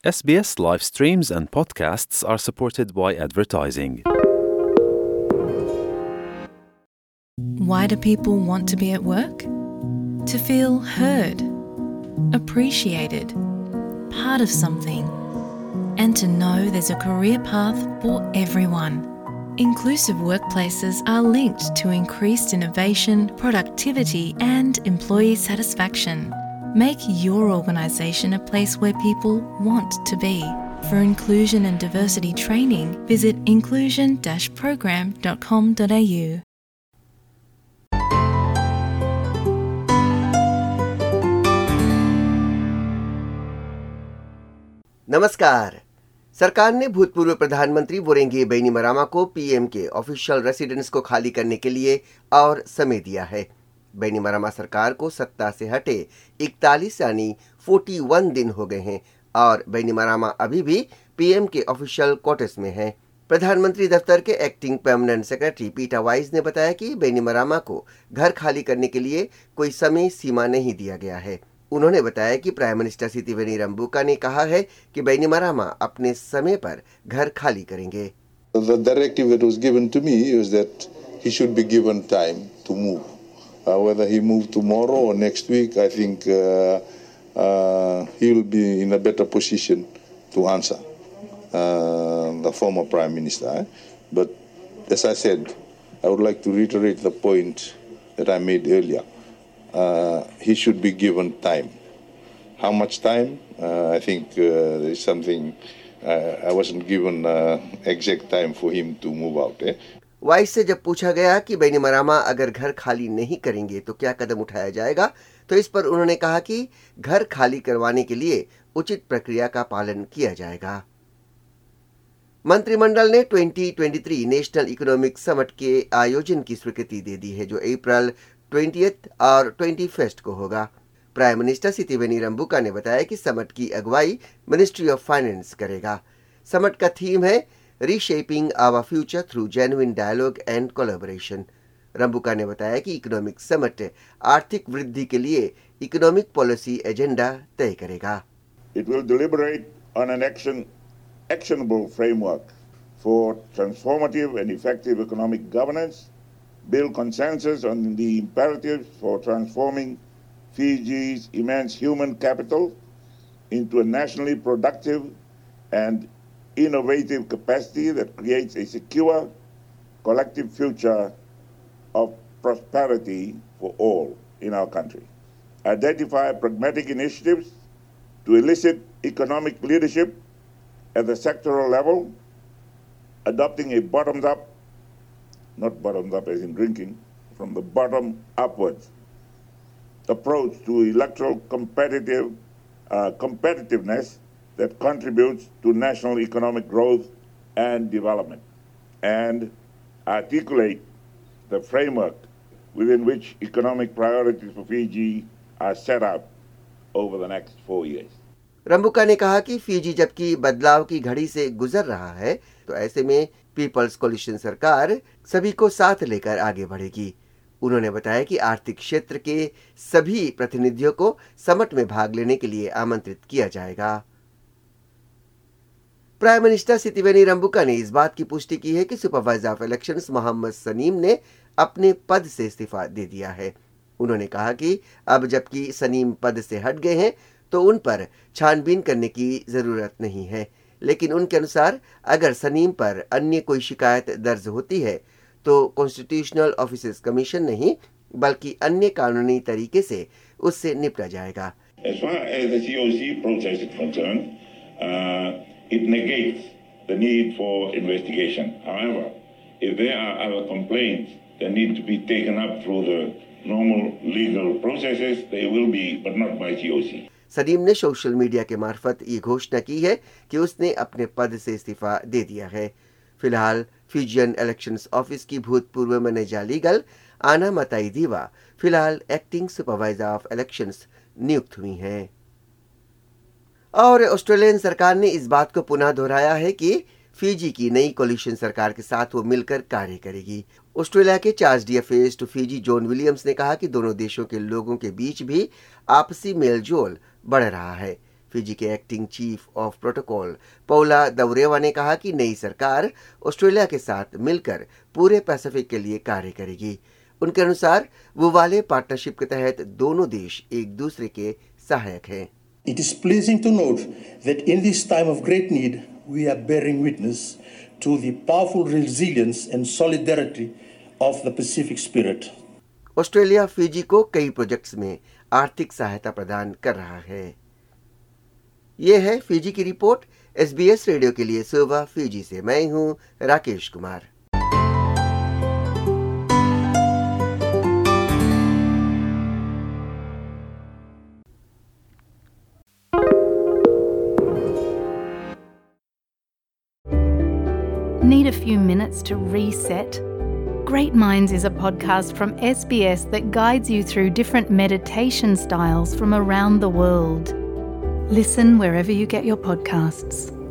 SBS live streams and podcasts are supported by advertising. Why do people want to be at work? To feel heard, appreciated, part of something, and to know there's a career path for everyone. Inclusive workplaces are linked to increased innovation, productivity, and employee satisfaction. Make your organisation a place where people want to be. For inclusion and diversity training, visit inclusion-program.com.au. नमस्कार। सरकार ने भूतपूर्व प्रधानमंत्री वोरेंगे बैनिमरामा को PM के official residence को खाली करने के लिए और समय दिया है। बैनिमरामा सरकार को सत्ता से हटे 41 यानी 41 दिन हो गए हैं और बैनिमरामा अभी भी पीएम के ऑफिशियल क्वार्टर्स में है। प्रधानमंत्री दफ्तर के acting permanent secretary Peter Wise ने बताया कि बैनिमरामा को घर खाली करने के लिए कोई समय सीमा नहीं दिया गया है। उन्होंने बताया कि प्राइम मिनिस्टर सितिवेनी रंबुका ने कहा है कि बैनिमरामा अपने समय पर घर खाली करेंगे। The directive that was given to me was that he should be given time to move. Whether he move tomorrow or next week, I think he will be in a better position to answer the former Prime Minister. But as I said, I would like to reiterate the point that I made earlier. He should be given time. How much time? I think there is something. I wasn't given exact time for him to move out. Wise से जब पूछा गया कि बैनिमरामा अगर घर खाली नहीं करेंगे तो क्या कदम उठाया जाएगा, तो इस पर उन्होंने कहा कि घर खाली करवाने के लिए उचित प्रक्रिया का पालन किया जाएगा। मंत्रिमंडल ने 2023 नेशनल इकोनॉमिक समिट के आयोजन की स्वीकृति दे दी है, जो अप्रैल 20 और 21 को होगा। प्राइम मिनिस्टर सितिवेनी रंबुका ने बताया कि समिट की अगुवाई मिनिस्ट्री ऑफ फाइनेंस करेगा। समिट का थीम है reshaping our future through genuine dialogue and collaboration. Rabuka ने बताया कि इकोनॉमिक समिट आर्थिक वृद्धि के लिए इकोनॉमिक पॉलिसी एजेंडा तय करेगा। It will deliberate on an actionable framework for transformative and effective economic governance, build consensus on the imperatives for transforming Fiji's immense human capital into a nationally productive and innovative capacity that creates a secure, collective future of prosperity for all in our country. Identify pragmatic initiatives to elicit economic leadership at the sectoral level, adopting a bottoms-up, not bottoms-up as in drinking, from the bottom upwards, approach to electoral competitiveness that contributes to national economic growth and development, and articulate the framework within which economic priorities for Fiji are set up over the next 4 years. रंबुका ने कहा कि Fiji जबकि बदलाव की घड़ी से गुजर रहा है, तो ऐसे में पीपल्स कोलिशन सरकार सभी को साथ लेकर आगे बढ़ेगी। उन्होंने बताया कि आर्थिक क्षेत्र के सभी प्रतिनिधियों को समिट में भाग लेने के लिए आमंत्रित किया जाएगा। प्राइम मिनिस्टर सितिवेनी रंबुका ने इस बात की पुष्टि की है कि supervisor of elections Mohammed Saneem ने अपने पद से इस्तीफा दे दिया है। उन्होंने कहा कि अब जबकि सनीम पद से हट गए हैं तो उन पर छानबीन करने की जरूरत नहीं है, लेकिन उनके अनुसार अगर सनीम पर अन्य कोई शिकायत दर्ज होती है तो कॉन्स्टिट्यूशनल ऑफिसर्स कमीशन नहीं बल्कि अन्य कानूनी तरीके से उससे निपटा जाएगा। As far as the COC process is concerned, it negates the need for investigation. However, if there are other complaints that need to be taken up through the normal legal processes, they will be, but not by COC. Salim ने social media के मार्फत ये घोषणा की है कि उसने अपने पद से इस्तीफा दे दिया है। फिलहाल फिजियन इलेक्शंस ऑफिस की भूतपूर्व मैनेजर लीगल आना मताई दीवा फिलहाल एक्टिंग सुपरवाइजर ऑफ इलेक्शंस नियुक्त हुई हैं। और ऑस्ट्रेलियन सरकार ने इस बात को पुनः दोहराया है कि फिजी की नई कोलिशन सरकार के साथ वो मिलकर कार्य करेगी। ऑस्ट्रेलिया के charge d' affaires to Fiji John Williams ने कहा कि दोनों देशों के लोगों के बीच भी आपसी मेलजोल बढ़ रहा है। फिजी के acting chief of protocol Paula Daurewa ने कहा कि नई सरकार ऑस्ट्रेलिया के साथ मिलकर पूरे पैसिफिक के लिए कार्य करेगी। उनके अनुसार वो वाले पार्टनरशिप के तहत दोनों देश एक दूसरे के सहायक हैं। It is pleasing to note that in this time of great need, we are bearing witness to the powerful resilience and solidarity of the Pacific spirit. Australia Fiji को कई प्रोजेक्ट्स में आर्थिक सहायता प्रदान कर रहा है। ये है फिजी की रिपोर्ट। SBS रेडियो के लिए सुबह फिजी से मैं हूं Rakesh Kumar. Need a few minutes to reset? Great Minds is a podcast from SBS that guides you through different meditation styles from around the world. Listen wherever you get your podcasts.